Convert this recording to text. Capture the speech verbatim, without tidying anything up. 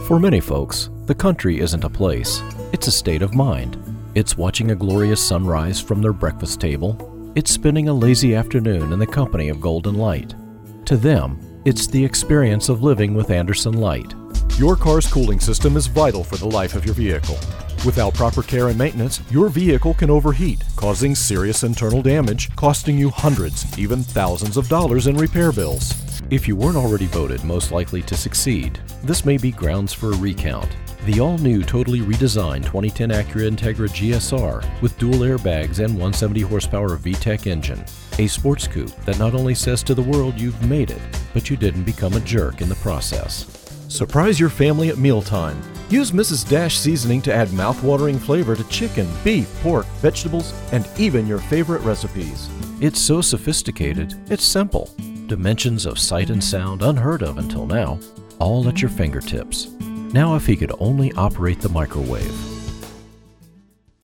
For many folks, the country isn't a place, it's a state of mind. It's watching a glorious sunrise from their breakfast table. It's spending a lazy afternoon in the company of Golden Light. To them, it's the experience of living with Anderson Light. Your car's cooling system is vital for the life of your vehicle. Without proper care and maintenance, your vehicle can overheat, causing serious internal damage, costing you hundreds, even thousands of dollars in repair bills. If you weren't already voted most likely to succeed, this may be grounds for a recount. The all-new, totally redesigned twenty ten Acura Integra G S R with dual airbags and one hundred seventy horsepower V TEC engine. A sports coupe that not only says to the world you've made it, but you didn't become a jerk in the process. Surprise your family at mealtime. Use Missus Dash seasoning to add mouth-watering flavor to chicken, beef, pork, vegetables, and even your favorite recipes. It's so sophisticated, it's simple. Dimensions of sight and sound unheard of until now, all at your fingertips. Now if he could only operate the microwave.